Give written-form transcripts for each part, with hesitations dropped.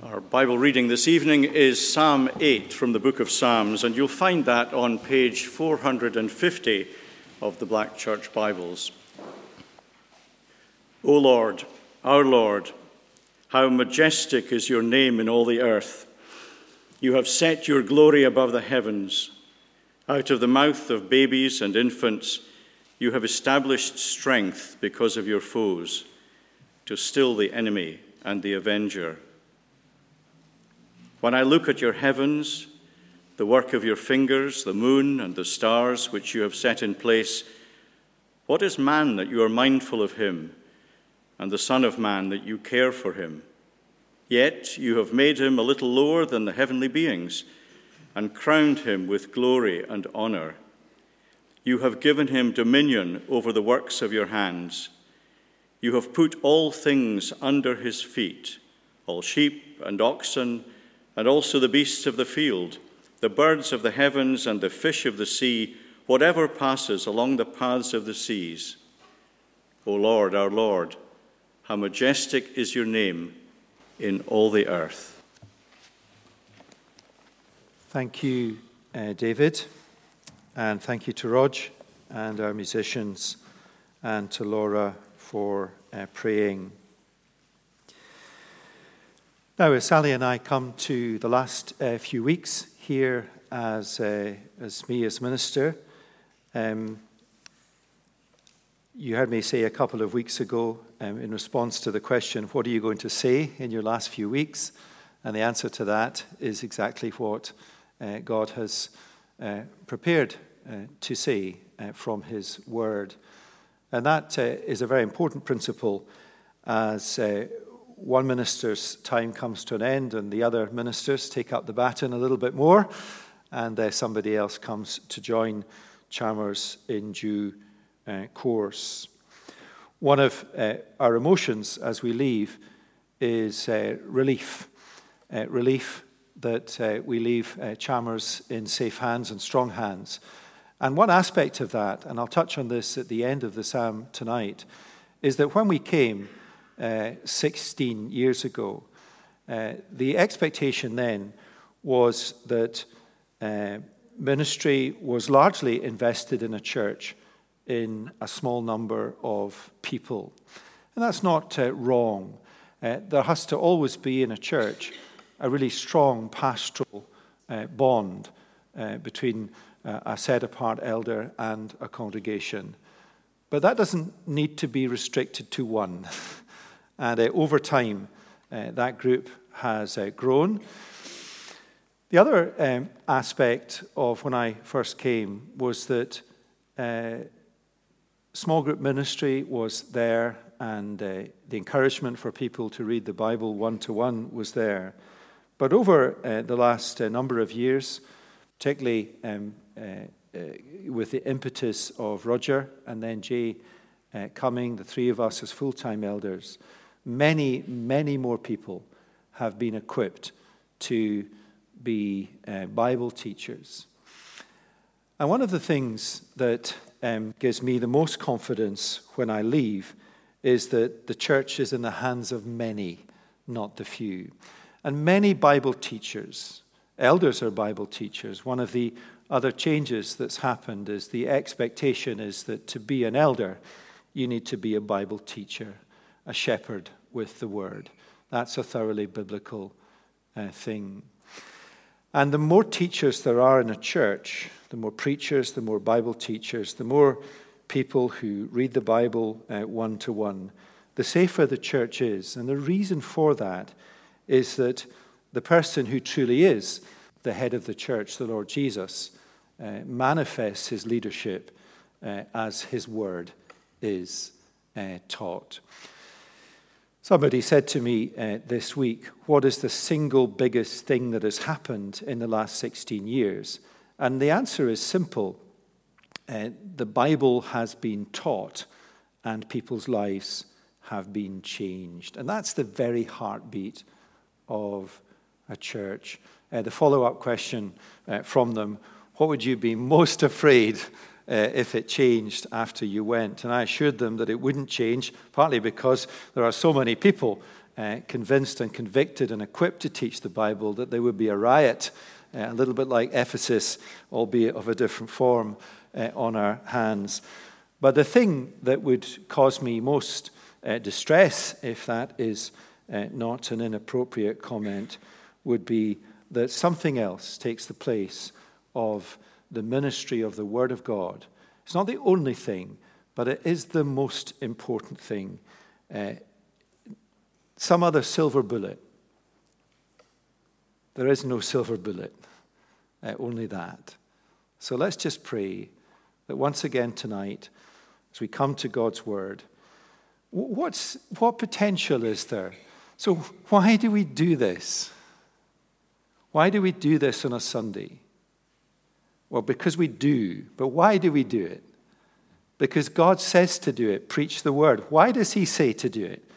Our Bible reading this evening is Psalm 8 from the book of Psalms, and you'll find that on page 450 of the Black Church Bibles. O Lord, our Lord, how majestic is your name in all the earth. You have set your glory above the heavens. Out of the mouth of babies and infants, you have established strength because of your foes, to still the enemy and the avenger. When I look at your heavens, the work of your fingers, the moon and the stars which you have set in place, what is man that you are mindful of him, and the Son of Man that you care for him? Yet you have made him a little lower than the heavenly beings, and crowned him with glory and honor. You have given him dominion over the works of your hands. You have put all things under his feet, all sheep and oxen, and also the beasts of the field, the birds of the heavens and the fish of the sea, whatever passes along the paths of the seas. O Lord, our Lord, how majestic is your name in all the earth. Thank you, David, and thank you to Rog and our musicians, and to Laura for praying. Now, as Sally and I come to the last few weeks here as me as minister, you heard me say a couple of weeks ago in response to the question, what are you going to say in your last few weeks? And the answer to that is exactly what God has prepared to say from his word. And that is a very important principle as one minister's time comes to an end and the other ministers take up the baton a little bit more, and somebody else comes to join Chalmers in due course. One of our emotions as we leave is relief. Relief that we leave Chalmers in safe hands and strong hands. And one aspect of that, and I'll touch on this at the end of the psalm tonight, is that when we came 16 years ago, the expectation then was that ministry was largely invested in a church in a small number of people. And that's not wrong. There has to always be in a church a really strong pastoral bond between a set-apart elder and a congregation. But that doesn't need to be restricted to one. And over time, that group has grown. The other aspect of when I first came was that small group ministry was there, and the encouragement for people to read the Bible one-to-one was there. But over the last number of years, particularly with the impetus of Roger and then Jay coming, the three of us as full-time elders, many, many more people have been equipped to be Bible teachers. And one of the things that gives me the most confidence when I leave is that the church is in the hands of many, not the few. And many Bible teachers, elders are Bible teachers. One of the other changes that's happened is the expectation is that to be an elder, you need to be a Bible teacher, a shepherd with the word. That's a thoroughly biblical thing. And the more teachers there are in a church, the more preachers, the more Bible teachers, the more people who read the Bible one-to-one, the safer the church is. And the reason for that is that the person who truly is the head of the church, the Lord Jesus, manifests his leadership as his word is taught. Somebody said to me this week, what is the single biggest thing that has happened in the last 16 years? And the answer is simple. The Bible has been taught and people's lives have been changed. And that's the very heartbeat of a church. The follow-up question from them, what would you be most afraid if it changed after you went? And I assured them that it wouldn't change, partly because there are so many people convinced and convicted and equipped to teach the Bible, that there would be a riot, a little bit like Ephesus, albeit of a different form, on our hands. But the thing that would cause me most distress, if that is not an inappropriate comment, would be that something else takes the place of the ministry of the Word of God. It's not the only thing, but it is the most important thing. Some other silver bullet. There is no silver bullet, only that. So let's just pray that once again tonight, as we come to God's Word, what potential is there? So why do we do this? Why do we do this on a Sunday? Well, because we do. But why do we do it? Because God says to do it, preach the Word. Why does He say to do it?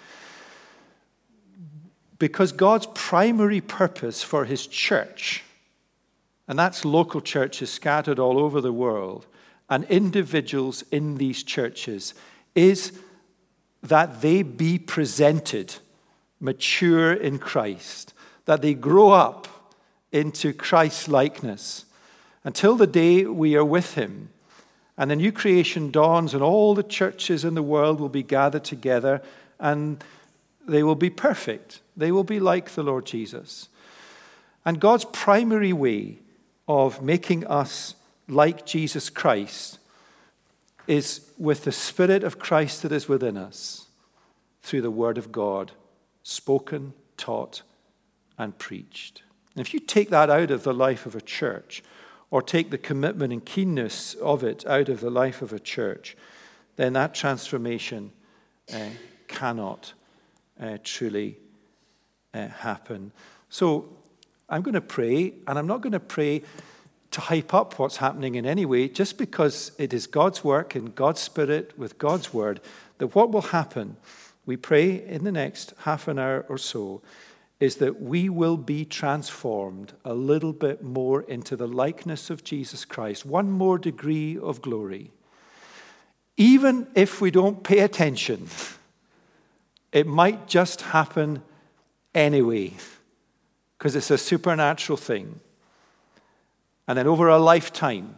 Because God's primary purpose for His church, and that's local churches scattered all over the world, and individuals in these churches, is that they be presented mature in Christ, that they grow up into Christ's likeness until the day we are with Him. And the new creation dawns, and all the churches in the world will be gathered together, and they will be perfect. They will be like the Lord Jesus. And God's primary way of making us like Jesus Christ is with the Spirit of Christ that is within us through the Word of God, spoken, taught, and preached. And if you take that out of the life of a church, or take the commitment and keenness of it out of the life of a church, then that transformation cannot truly happen. So I'm going to pray, and I'm not going to pray to hype up what's happening in any way, just because it is God's work in God's Spirit with God's Word, that what will happen, we pray in the next half an hour or so, is that we will be transformed a little bit more into the likeness of Jesus Christ, one more degree of glory. Even if we don't pay attention, it might just happen anyway, because it's a supernatural thing. And then over a lifetime,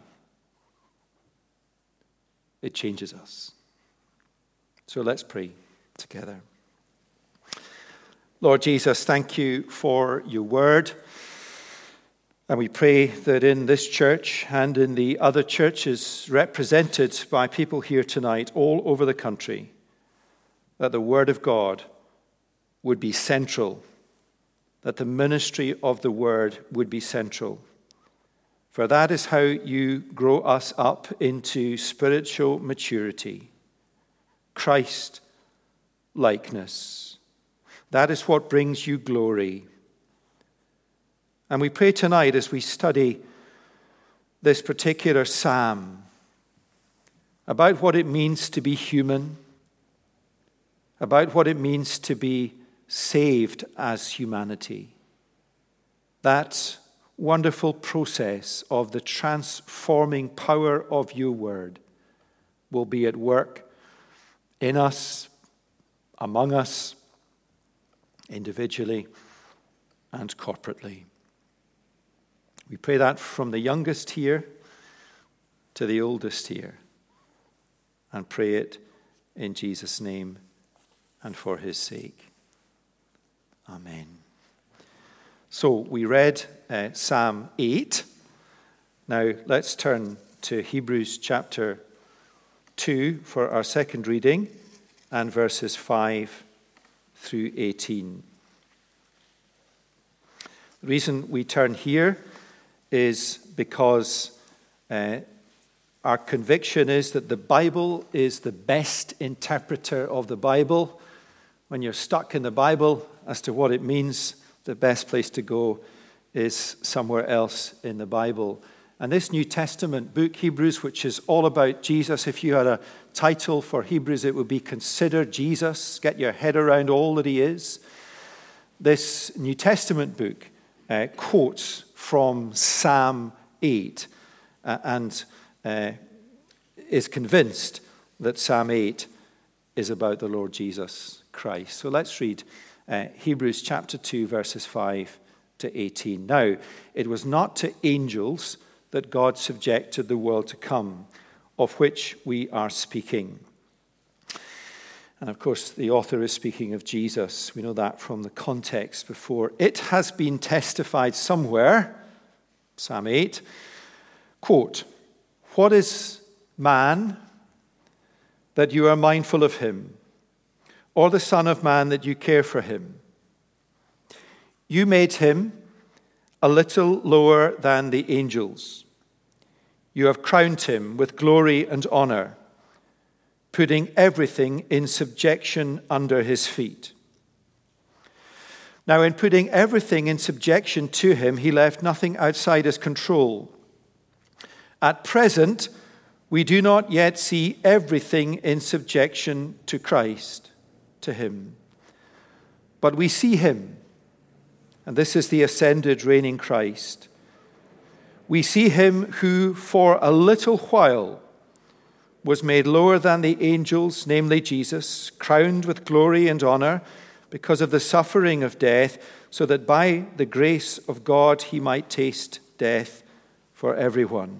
it changes us. So let's pray together. Lord Jesus, thank you for your word. And we pray that in this church and in the other churches represented by people here tonight all over the country, that the word of God would be central, that the ministry of the word would be central. For that is how you grow us up into spiritual maturity, Christ likeness. That is what brings you glory. And we pray tonight as we study this particular psalm about what it means to be human, about what it means to be saved as humanity. That wonderful process of the transforming power of your word will be at work in us, among us, individually and corporately. We pray that from the youngest here to the oldest here, and pray it in Jesus' name and for his sake. Amen. So we read Psalm 8. Now let's turn to Hebrews chapter 2 for our second reading, and verses 5 through 18. The reason we turn here is because our conviction is that the Bible is the best interpreter of the Bible. When you're stuck in the Bible as to what it means, the best place to go is somewhere else in the Bible. And this New Testament book, Hebrews, which is all about Jesus, if you had a title for Hebrews, it would be Consider Jesus. Get your head around all that he is. This New Testament book quotes from Psalm 8 and is convinced that Psalm 8 is about the Lord Jesus Christ. So let's read Hebrews chapter 2, verses 5 to 18. Now, it was not to angels that God subjected the world to come, of which we are speaking. And of course, the author is speaking of Jesus. We know that from the context before. It has been testified somewhere, Psalm 8, quote, "What is man that you are mindful of him, or the Son of Man that you care for him? You made him a little lower than the angels. You have crowned him with glory and honor, putting everything in subjection under his feet." Now, in putting everything in subjection to him, he left nothing outside his control. At present, we do not yet see everything in subjection to Christ, to him. But we see him, and this is the ascended, reigning Christ. We see him who for a little while was made lower than the angels, namely Jesus, crowned with glory and honor because of the suffering of death, so that by the grace of God he might taste death for everyone.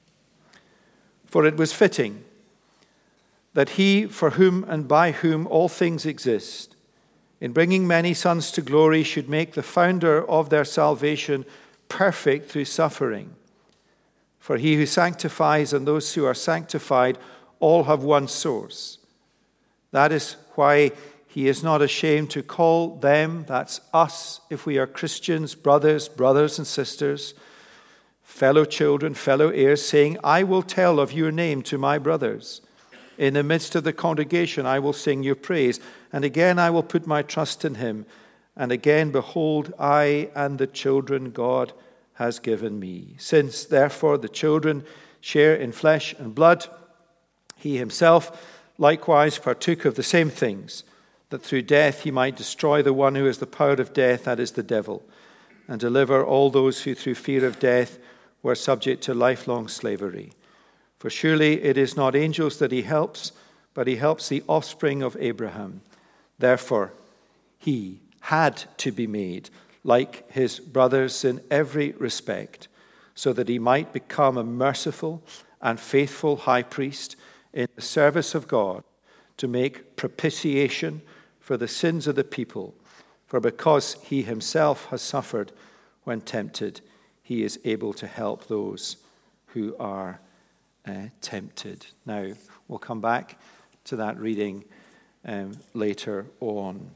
For it was fitting that he, for whom and by whom all things exist, in bringing many sons to glory, should make the founder of their salvation perfect through suffering. For he who sanctifies and those who are sanctified all have one source. That is why he is not ashamed to call them, that's us, if we are Christians, brothers and sisters, fellow children, fellow heirs, saying, "I will tell of your name to my brothers. In the midst of the congregation I will sing your praise. And again I will put my trust in him. And again, behold, I and the children God has given me. Since, therefore, the children share in flesh and blood, he himself likewise partook of the same things, that through death he might destroy the one who has the power of death, that is the devil, and deliver all those who through fear of death were subject to lifelong slavery. For surely it is not angels that he helps, but he helps the offspring of Abraham. Therefore, he had to be made like his brothers in every respect, so that he might become a merciful and faithful high priest in the service of God, to make propitiation for the sins of the people. For because he himself has suffered when tempted, he is able to help those who are tempted. Now, we'll come back to that reading later on.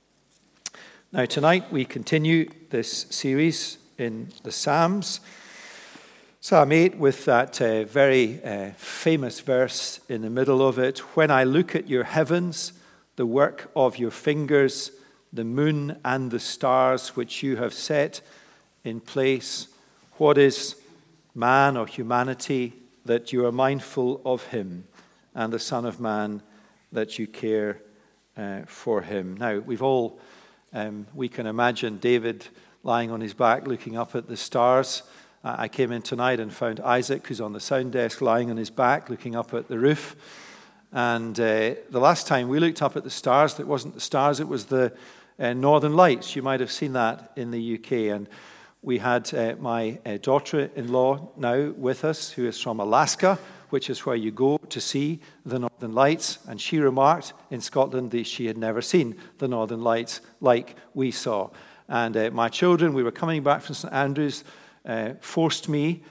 Now, tonight we continue this series in the Psalms. Psalm 8 with that very famous verse in the middle of it. When I look at your heavens, the work of your fingers, the moon and the stars which you have set in place, what is man or humanity that you are mindful of him, and the Son of Man that you care for him? Now, we've all, we can imagine David lying on his back looking up at the stars. I came in tonight and found Isaac, who's on the sound desk, lying on his back looking up at the roof. And the last time we looked up at the stars, it wasn't the stars, it was the Northern Lights. You might have seen that in the UK. And we had my daughter-in-law now with us, who is from Alaska, which is where you go to see the Northern Lights. And she remarked in Scotland that she had never seen the Northern Lights like we saw. And my children, we were coming back from St. Andrews, encouraged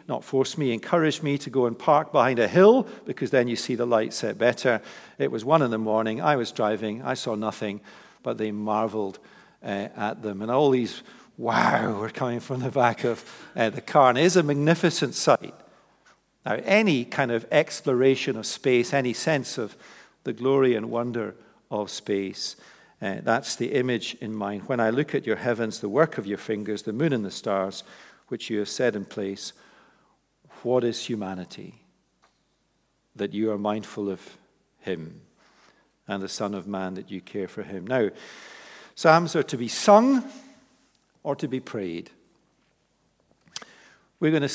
me to go and park behind a hill, because then you see the lights better. It was 1 a.m. I was driving. I saw nothing, but they marveled at them. And all these wow were coming from the back of the car. And it is a magnificent sight. Now, any kind of exploration of space, any sense of the glory and wonder of space, that's the image in mind. When I look at your heavens, the work of your fingers, the moon and the stars, which you have set in place, what is humanity that you are mindful of him, and the Son of Man that you care for him? Now, Psalms are to be sung or to be prayed. We're going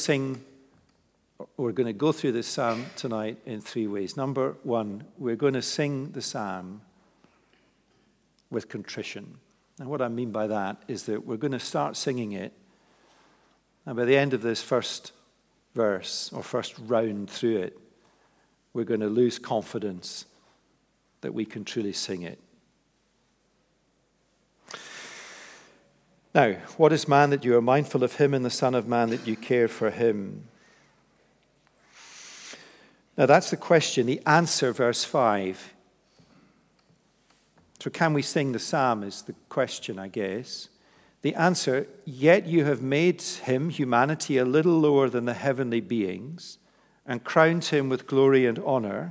to go through this psalm tonight in 3 ways. Number 1, we're going to sing the psalm with contrition. And what I mean by that is that we're going to start singing it, and by the end of this first verse, or first round through it, we're going to lose confidence that we can truly sing it. Now, what is man that you are mindful of him, and the Son of Man that you care for him? Now, that's the question. The answer, verse 5. So can we sing the psalm is the question, I guess. The answer, yet you have made him, humanity, a little lower than the heavenly beings, and crowned him with glory and honor.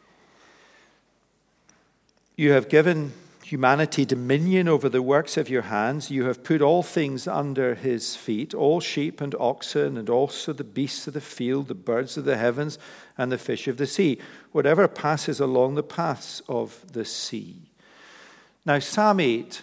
You have given humanity dominion over the works of your hands. You have put all things under his feet, all sheep and oxen, and also the beasts of the field, the birds of the heavens, and the fish of the sea, whatever passes along the paths of the sea. Now, Psalm 8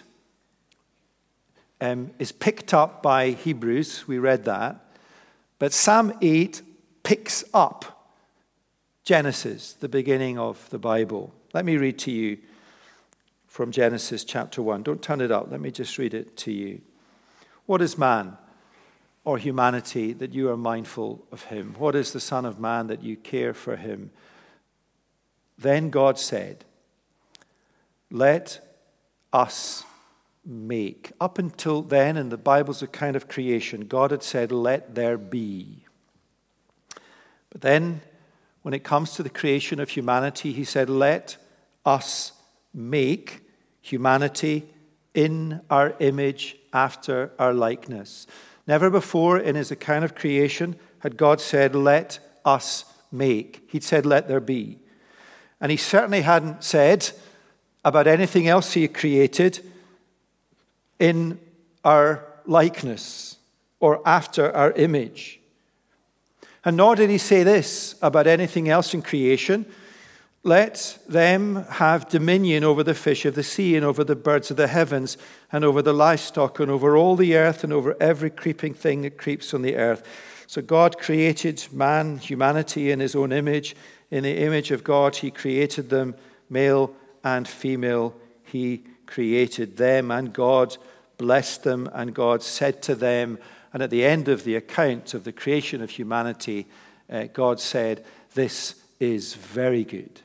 is picked up by Hebrews. We read that. But Psalm 8 picks up Genesis, the beginning of the Bible. Let me read to you from Genesis chapter 1. Don't turn it up. Let me just read it to you. What is man or humanity that you are mindful of him? What is the Son of Man that you care for him? Then God said, let us make. Up until then, in the Bible's account of creation, God had said, let there be. But then, when it comes to the creation of humanity, he said, let us make humanity in our image, after our likeness. Never before in his account of creation had God said, let us make. He'd said, let there be. And he certainly hadn't said about anything else he had created, in our likeness or after our image. And nor did he say this about anything else in creation. Let them have dominion over the fish of the sea, and over the birds of the heavens, and over the livestock, and over all the earth, and over every creeping thing that creeps on the earth. So God created man, humanity, in his own image. In the image of God he created them, male and female he created them. And God blessed them, and God said to them, and at the end of the account of the creation of humanity, God said, this is very good.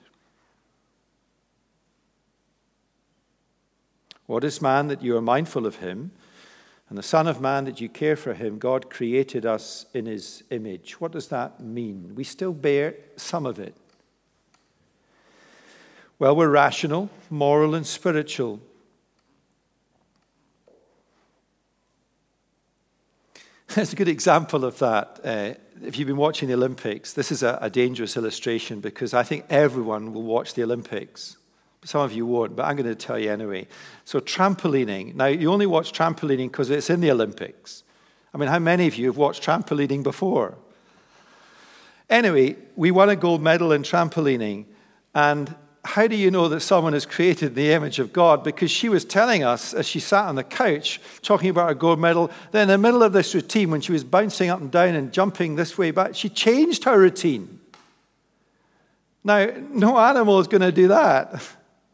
What is man that you are mindful of him, and the Son of Man that you care for him? God created us in his image. What does that mean? We still bear some of it. Well, we're rational, moral, and spiritual. There's a good example of that. If you've been watching the Olympics, this is a dangerous illustration, because I think everyone will watch the Olympics. Some of you won't, but I'm going to tell you anyway. So trampolining. Now, you only watch trampolining because it's in the Olympics. I mean, how many of you have watched trampolining before? Anyway, we won a gold medal in trampolining. And how do you know that someone is created in the image of God? Because she was telling us, as she sat on the couch, talking about her gold medal, that in the middle of this routine, when she was bouncing up and down and jumping this way back, she changed her routine. Now, no animal is going to do that.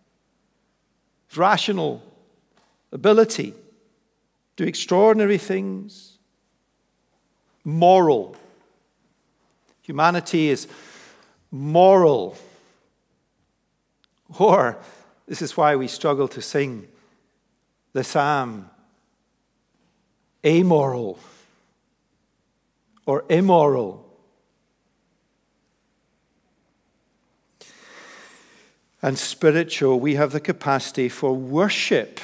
Rational ability, do extraordinary things. Moral. Humanity is moral. Or, this is why we struggle to sing the psalm, amoral or immoral. And spiritual, we have the capacity for worship.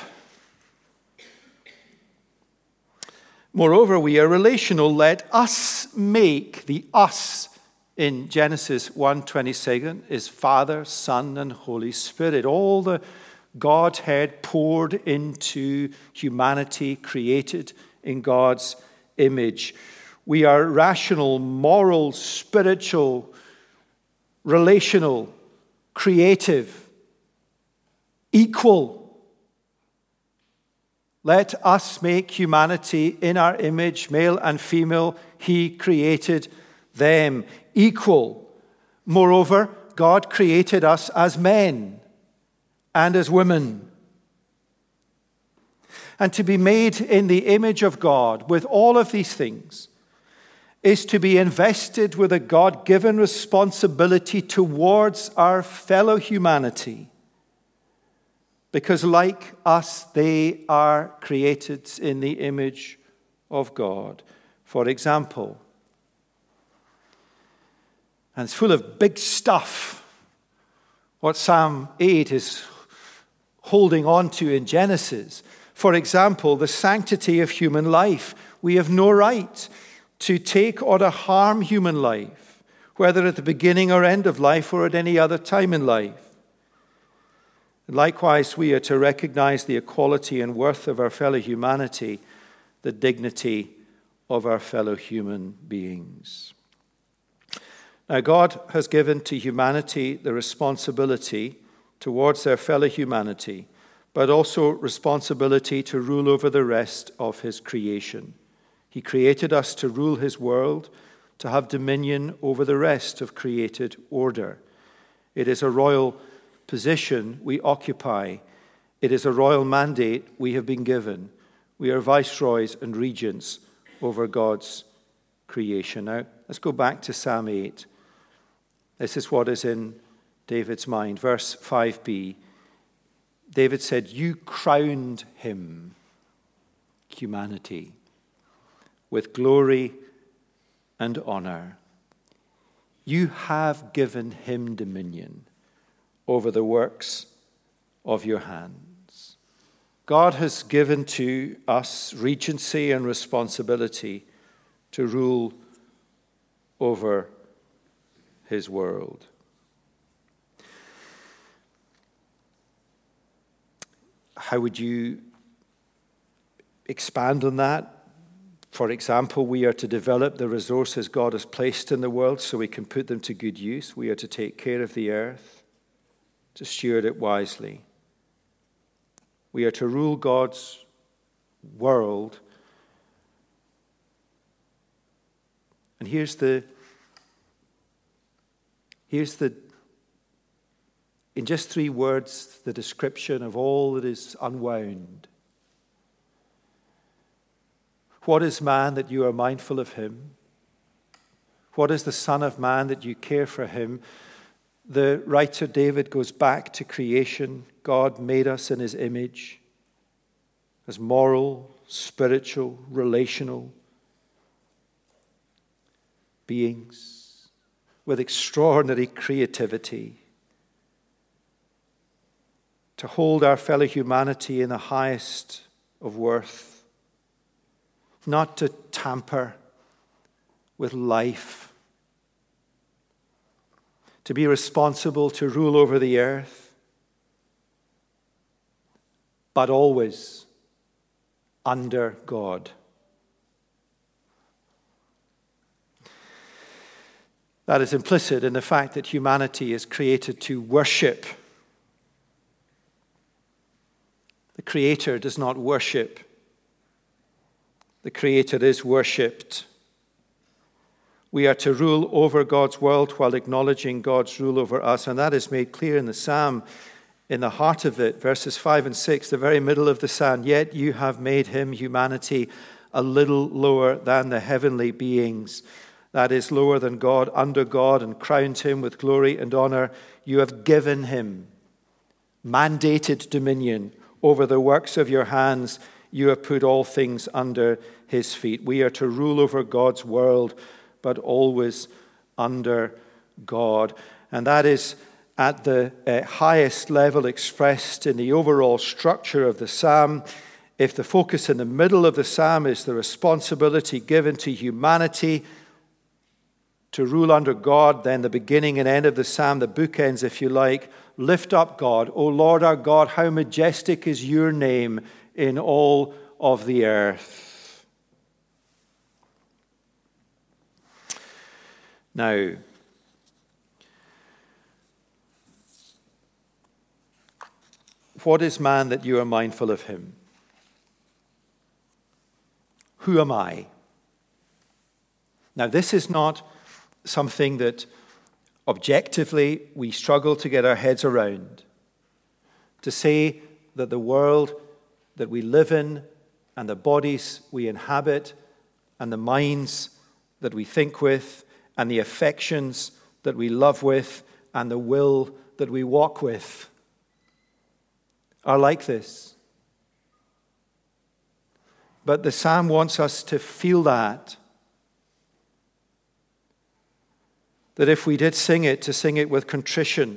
Moreover, we are relational. Let us make. The us in Genesis 1:27 is Father, Son, and Holy Spirit. All the Godhead poured into humanity, created in God's image. We are rational, moral, spiritual, relational, creative, equal. Let us make humanity in our image, male and female. He created them. Equal. Moreover, God created us as men and as women. And to be made in the image of God with all of these things is to be invested with a God-given responsibility towards our fellow humanity. Because like us, they are created in the image of God. For example, and it's full of big stuff, what Psalm 8 is holding on to in Genesis. For example, the sanctity of human life. We have no right to take or to harm human life, whether at the beginning or end of life or at any other time in life. Likewise, we are to recognize the equality and worth of our fellow humanity, the dignity of our fellow human beings. Now, God has given to humanity the responsibility towards their fellow humanity, but also responsibility to rule over the rest of his creation. He created us to rule his world, to have dominion over the rest of created order. It is a royal position we occupy. It is a royal mandate we have been given. We are viceroys and regents over God's creation. Now, let's go back to Psalm 8. This is what is in David's mind. Verse 5b. David said, "You crowned him," humanity, "with glory and honor. You have given him dominion over the works of your hands." God has given to us regency and responsibility to rule over his world. How would you expand on that? For example, we are to develop the resources God has placed in the world so we can put them to good use. We are to take care of the earth, to steward it wisely. We are to rule God's world. And here's the in just 3 words, the description of all that is unwound. What is man that you are mindful of him? What is the Son of Man that you care for him? The writer David goes back to creation. God made us in his image as moral, spiritual, relational beings with extraordinary creativity, to hold our fellow humanity in the highest of worth, not to tamper with life, to be responsible to rule over the earth, but always under God. That is implicit in the fact that humanity is created to worship. The Creator does not worship. The Creator is worshipped. We are to rule over God's world while acknowledging God's rule over us. And that is made clear in the psalm, in the heart of it, verses 5 and 6, the very middle of the psalm. Yet you have made him, humanity, a little lower than the heavenly beings. That is, lower than God, under God, and crowned him with glory and honor. You have given him mandated dominion over the works of your hands. You have put all things under his feet. We are to rule over God's world, but always under God. And that is at the highest level expressed in the overall structure of the psalm. If the focus in the middle of the psalm is the responsibility given to humanity to rule under God, then the beginning and end of the psalm, the bookends, if you like, lift up God. O Lord our God, how majestic is your name in all of the earth. Now, what is man that you are mindful of him? Who am I? Now, this is not something that objectively we struggle to get our heads around. To say that the world that we live in and the bodies we inhabit and the minds that we think with and the affections that we love with and the will that we walk with are like this. But the psalm wants us to feel that if we did sing it, to sing it with contrition.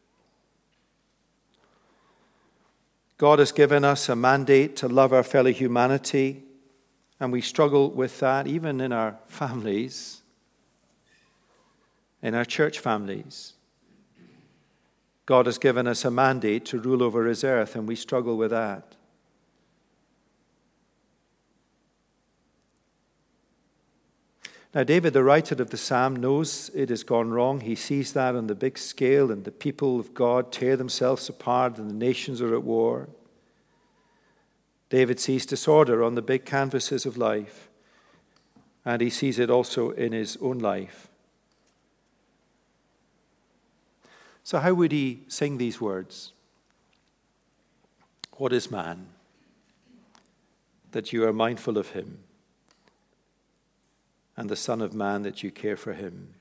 God has given us a mandate to love our fellow humanity, and we struggle with that even in our families, in our church families. God has given us a mandate to rule over his earth, and we struggle with that. Now, David, the writer of the psalm, knows it has gone wrong. He sees that on the big scale, and the people of God tear themselves apart, and the nations are at war. David sees disorder on the big canvases of life, and he sees it also in his own life. So how would he sing these words? What is man, that you are mindful of him, and the Son of Man, that you care for him?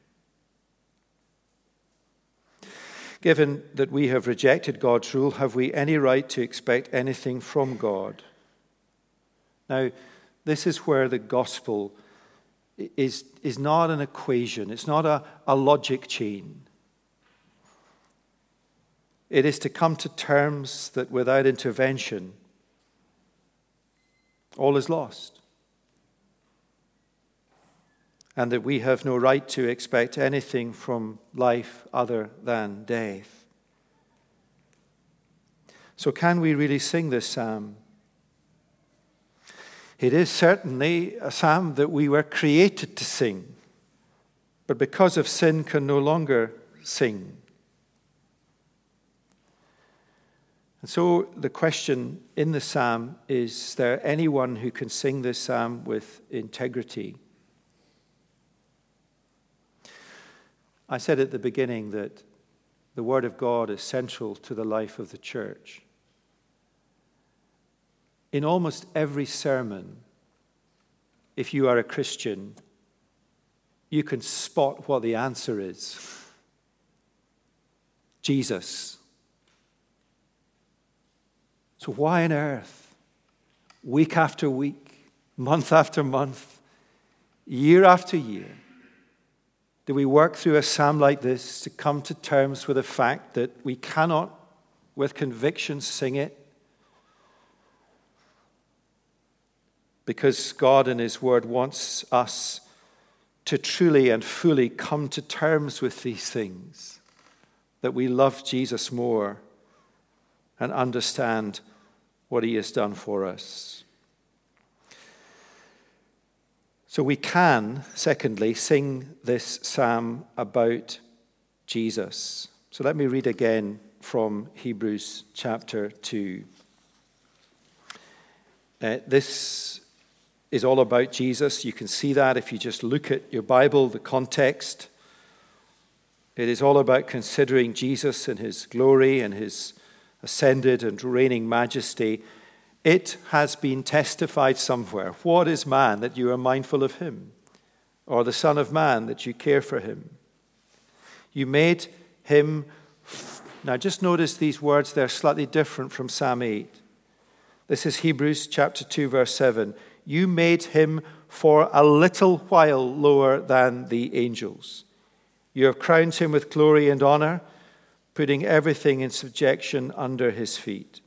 Given that we have rejected God's rule, have we any right to expect anything from God? Now, this is where the gospel is not an equation. It's not a logic chain. It is to come to terms that without intervention, all is lost. And that we have no right to expect anything from life other than death. So can we really sing this psalm? It is certainly a psalm that we were created to sing, but because of sin can no longer sing. And so the question in the psalm is there anyone who can sing this psalm with integrity? I said at the beginning that the Word of God is central to the life of the church. In almost every sermon, if you are a Christian, you can spot what the answer is. Jesus. So why on earth, week after week, month after month, year after year, do we work through a psalm like this to come to terms with the fact that we cannot, with conviction, sing it? Because God in his word wants us to truly and fully come to terms with these things, that we love Jesus more and understand what he has done for us. So we can, secondly, sing this psalm about Jesus. So let me read again from Hebrews chapter 2. This is all about Jesus. You can see that if you just look at your Bible, the context. It is all about considering Jesus and his glory and his ascended and reigning majesty. It has been testified somewhere. What is man that you are mindful of him? Or the Son of Man that you care for him? You made him. Now just notice these words, they're slightly different from Psalm 8. This is Hebrews chapter 2, verse 7. You made him for a little while lower than the angels. You have crowned him with glory and honor, putting everything in subjection under his feet.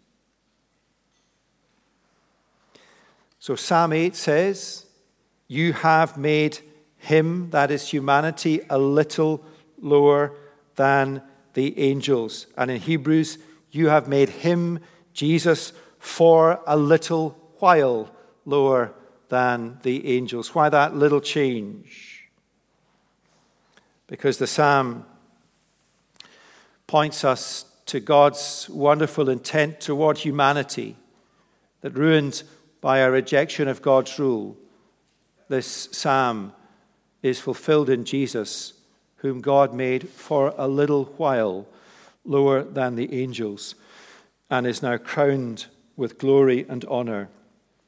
So Psalm 8 says, you have made him, that is humanity, a little lower than the angels. And in Hebrews, you have made him, Jesus, for a little while lower than the angels. Why that little change? Because the psalm points us to God's wonderful intent toward humanity that ruined by our rejection of God's rule. This psalm is fulfilled in Jesus, whom God made for a little while lower than the angels, and is now crowned with glory and honor,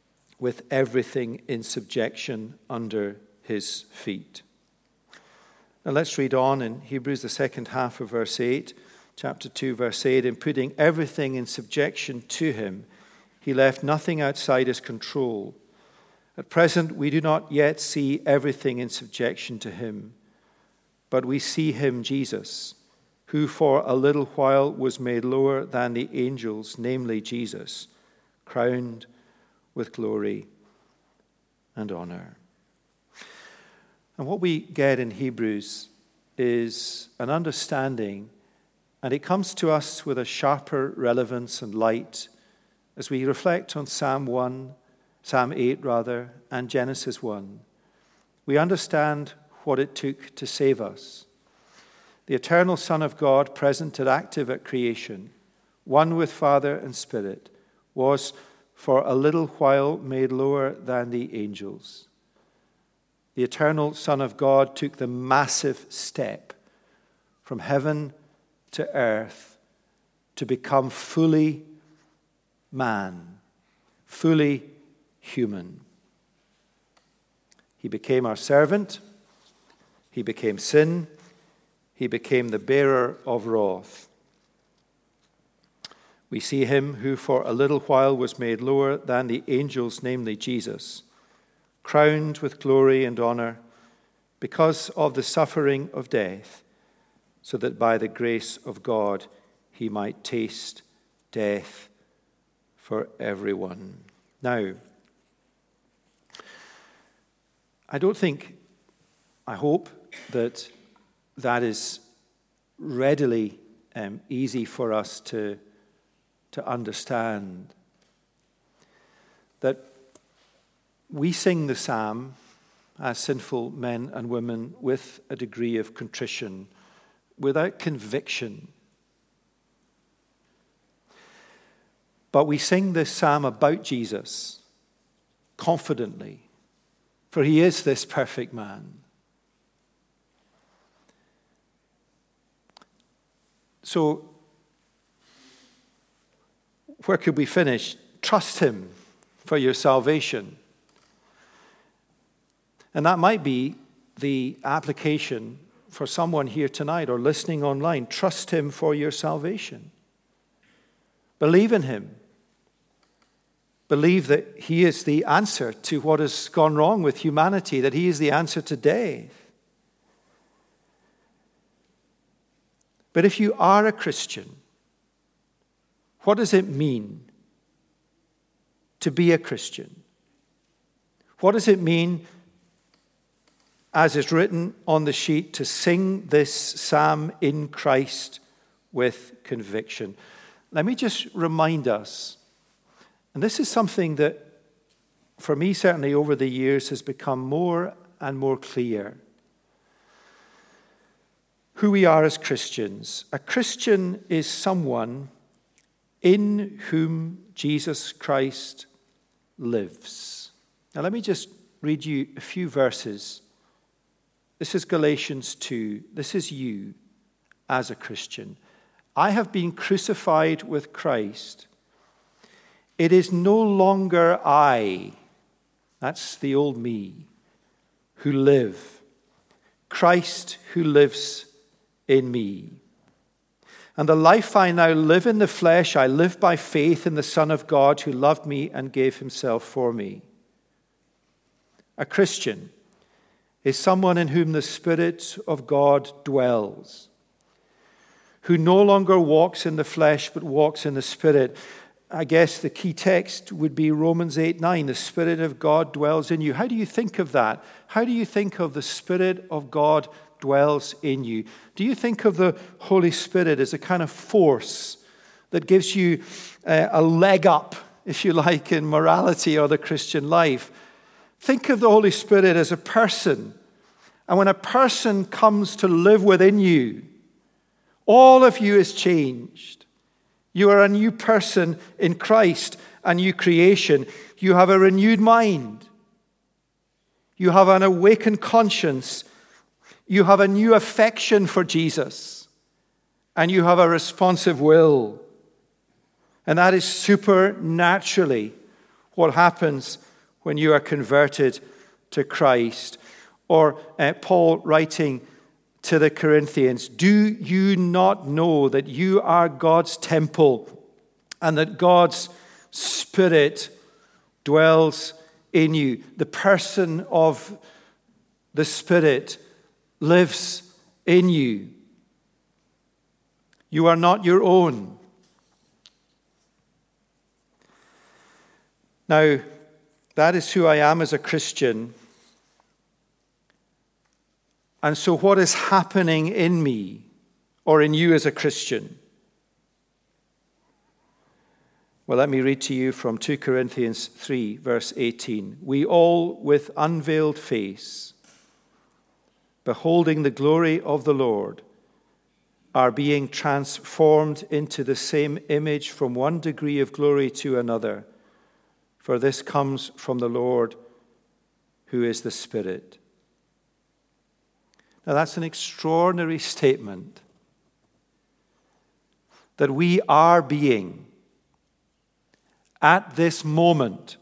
with everything in subjection under his feet. Now let's read on in Hebrews, the second half of verse 8, chapter 2, verse 8. In putting everything in subjection to him, he left nothing outside his control. At present, we do not yet see everything in subjection to him, but we see him, Jesus, who for a little while was made lower than the angels, namely Jesus, crowned with glory and honor. And what we get in Hebrews is an understanding, and it comes to us with a sharper relevance and light as we reflect on Psalm 8, and Genesis 1. We understand what it took to save us. The eternal Son of God, present and active at creation, one with Father and Spirit, was for a little while made lower than the angels. The eternal Son of God took the massive step from heaven to earth to become fully man, fully human. He became our servant. He became sin. He became the bearer of wrath. We see him who for a little while was made lower than the angels, namely Jesus, crowned with glory and honor because of the suffering of death, so that by the grace of God he might taste death for everyone. Now, I hope that is readily easy for us to understand. That we sing the psalm as sinful men and women with a degree of contrition, without conviction. But we sing this psalm about Jesus confidently, for he is this perfect man. So, where could we finish? Trust him for your salvation. And that might be the application for someone here tonight or listening online. Trust him for your salvation. Believe in him. Believe that he is the answer to what has gone wrong with humanity, that he is the answer to death. But if you are a Christian, what does it mean to be a Christian? What does it mean, as is written on the sheet, to sing this psalm in Christ with conviction? Let me just remind us, and this is something that, for me certainly over the years, has become more and more clear. Who we are as Christians. A Christian is someone in whom Jesus Christ lives. Now let me just read you a few verses. This is Galatians 2. This is you as a Christian. I have been crucified with Christ. It is no longer I, that's the old me, who live. Christ who lives in me. And the life I now live in the flesh, I live by faith in the Son of God who loved me and gave himself for me. A Christian is someone in whom the Spirit of God dwells, who no longer walks in the flesh but walks in the Spirit. I guess the key text would be Romans 8:9. The Spirit of God dwells in you. How do you think of that? How do you think of the Spirit of God dwells in you? Do you think of the Holy Spirit as a kind of force that gives you a leg up, if you like, in morality or the Christian life? Think of the Holy Spirit as a person. And when a person comes to live within you, all of you is changed. You are a new person in Christ, a new creation. You have a renewed mind. You have an awakened conscience. You have a new affection for Jesus. And you have a responsive will. And that is supernaturally what happens when you are converted to Christ. Or Paul writing to the Corinthians, do you not know that you are God's temple and that God's Spirit dwells in you? The person of the Spirit lives in you. You are not your own. Now, that is who I am as a Christian. And so what is happening in me or in you as a Christian? Well, let me read to you from 2 Corinthians 3, verse 18. We all, with unveiled face, beholding the glory of the Lord, are being transformed into the same image from one degree of glory to another. For this comes from the Lord, who is the Spirit. Now, that's an extraordinary statement that we are being, at this moment,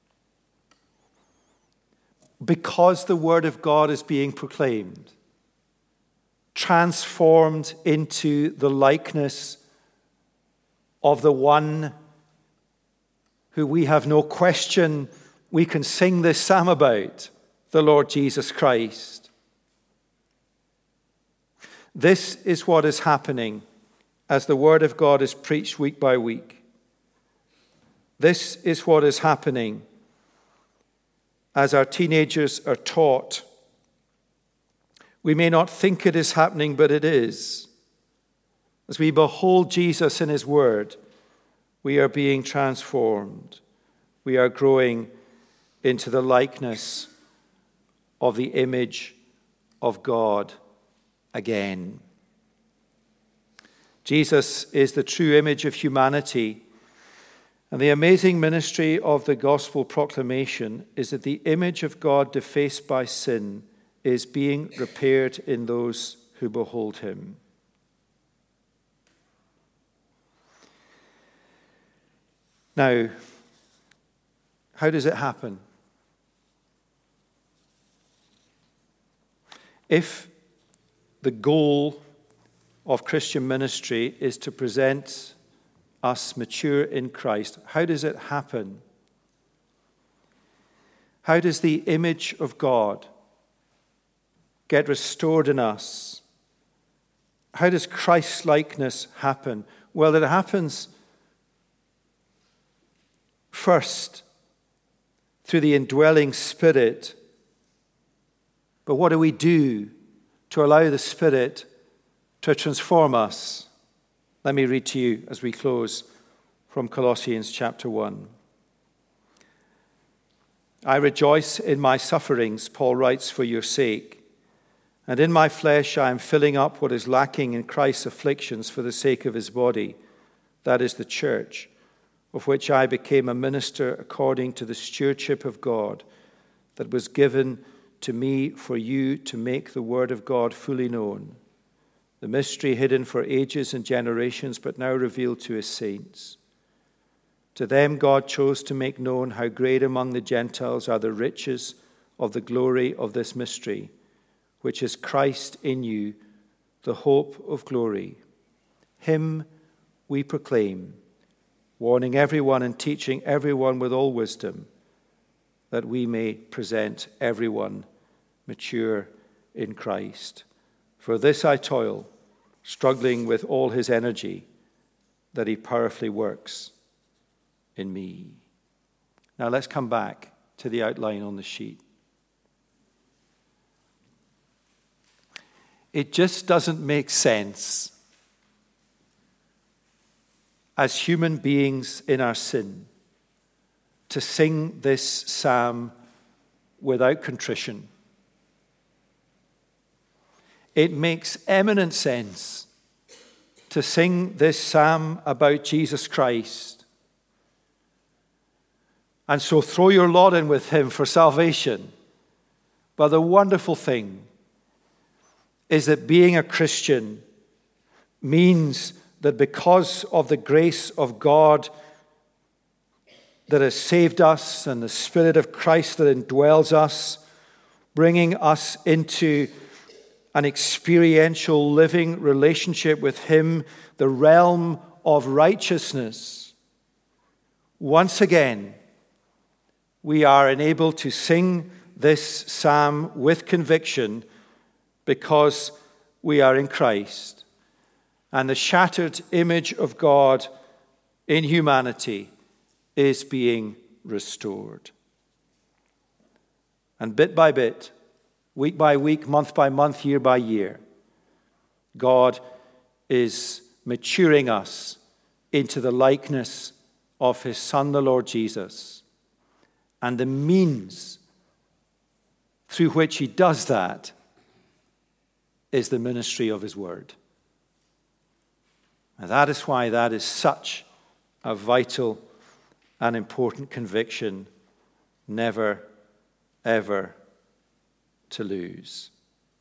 because the Word of God is being proclaimed, transformed into the likeness of the one who we have no question we can sing this psalm about, the Lord Jesus Christ. This is what is happening as the Word of God is preached week by week. This is what is happening as our teenagers are taught. We may not think it is happening, but it is. As we behold Jesus in His Word, we are being transformed. We are growing into the likeness of the image of God again. Jesus is the true image of humanity. And the amazing ministry of the gospel proclamation is that the image of God defaced by sin is being repaired in those who behold Him. Now, how does it happen? If the goal of Christian ministry is to present us mature in Christ, how does it happen? How does the image of God get restored in us? How does Christ-likeness happen? Well, it happens first through the indwelling Spirit. But what do we do to allow the Spirit to transform us? Let me read to you as we close from Colossians chapter 1. I rejoice in my sufferings, Paul writes, for your sake. And in my flesh I am filling up what is lacking in Christ's afflictions for the sake of His body, that is the church, of which I became a minister according to the stewardship of God that was given to me for you to make the word of God fully known, the mystery hidden for ages and generations, but now revealed to His saints. To them God chose to make known how great among the Gentiles are the riches of the glory of this mystery, which is Christ in you, the hope of glory. Him we proclaim, warning everyone and teaching everyone with all wisdom, that we may present everyone mature in Christ. For this I toil, struggling with all His energy, that He powerfully works in me. Now let's come back to the outline on the sheet. It just doesn't make sense as human beings in our sin to sing this psalm without contrition. It makes eminent sense to sing this psalm about Jesus Christ. And so throw your lot in with Him for salvation. But the wonderful thing is that being a Christian means that because of the grace of God that has saved us and the Spirit of Christ that indwells us, bringing us into an experiential living relationship with him, the realm of righteousness. Once again, we are enabled to sing this psalm with conviction because we are in Christ. And the shattered image of God in humanity is being restored. And bit by bit, week by week, month by month, year by year, God is maturing us into the likeness of his Son, the Lord Jesus. And the means through which he does that is the ministry of his word. And that is why that is such a vital and important conviction, never, ever to lose.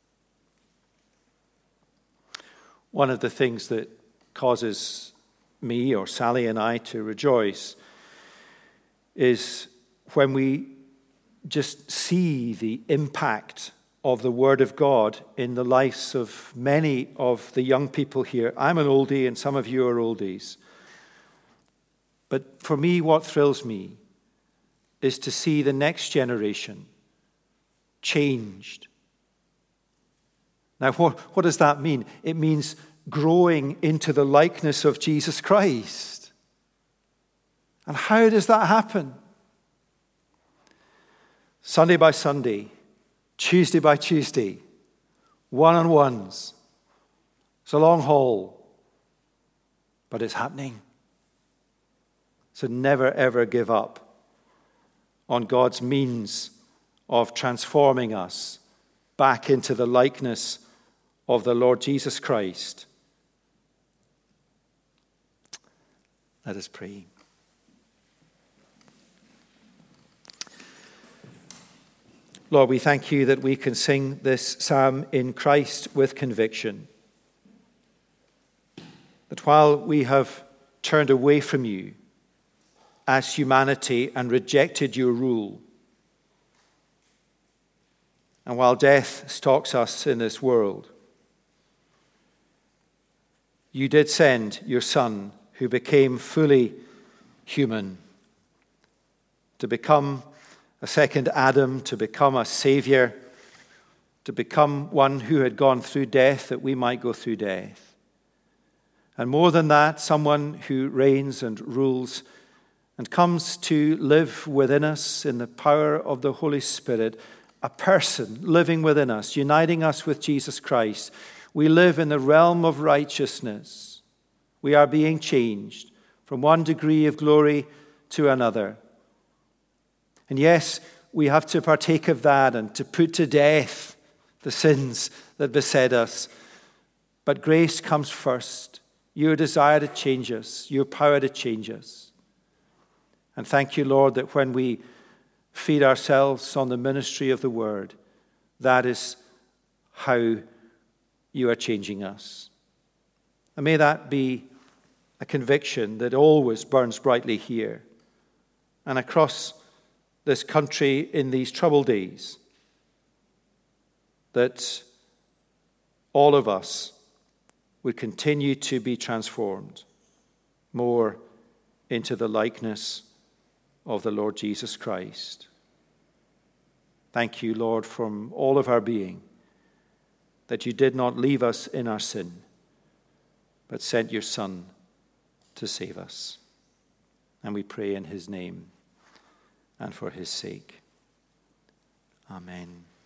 One of the things that causes me or Sally and I to rejoice is when we just see the impact of the Word of God in the lives of many of the young people here. I'm an oldie and some of you are oldies. But for me, what thrills me is to see the next generation changed. Now, what does that mean? It means growing into the likeness of Jesus Christ. And how does that happen? Sunday by Sunday, Tuesday by Tuesday, one-on-ones. It's a long haul, but it's happening. So never, ever give up on God's means of transforming us back into the likeness of the Lord Jesus Christ. Let us pray. Lord, we thank you that we can sing this psalm in Christ with conviction. That while we have turned away from you as humanity and rejected your rule, and while death stalks us in this world, you did send your Son, who became fully human, to become a second Adam, to become a Savior, to become one who had gone through death that we might go through death. And more than that, someone who reigns and rules and comes to live within us in the power of the Holy Spirit, a person living within us, uniting us with Jesus Christ. We live in the realm of righteousness. We are being changed from one degree of glory to another. And yes, we have to partake of that and to put to death the sins that beset us. But grace comes first. Your desire to change us, your power to change us. And thank you, Lord, that when we feed ourselves on the ministry of the word, that is how you are changing us. And may that be a conviction that always burns brightly here and across this country in these troubled days, that all of us would continue to be transformed more into the likeness of the Lord Jesus Christ. Thank you, Lord, from all of our being, that you did not leave us in our sin, but sent your Son to save us. And we pray in his name and for his sake. Amen.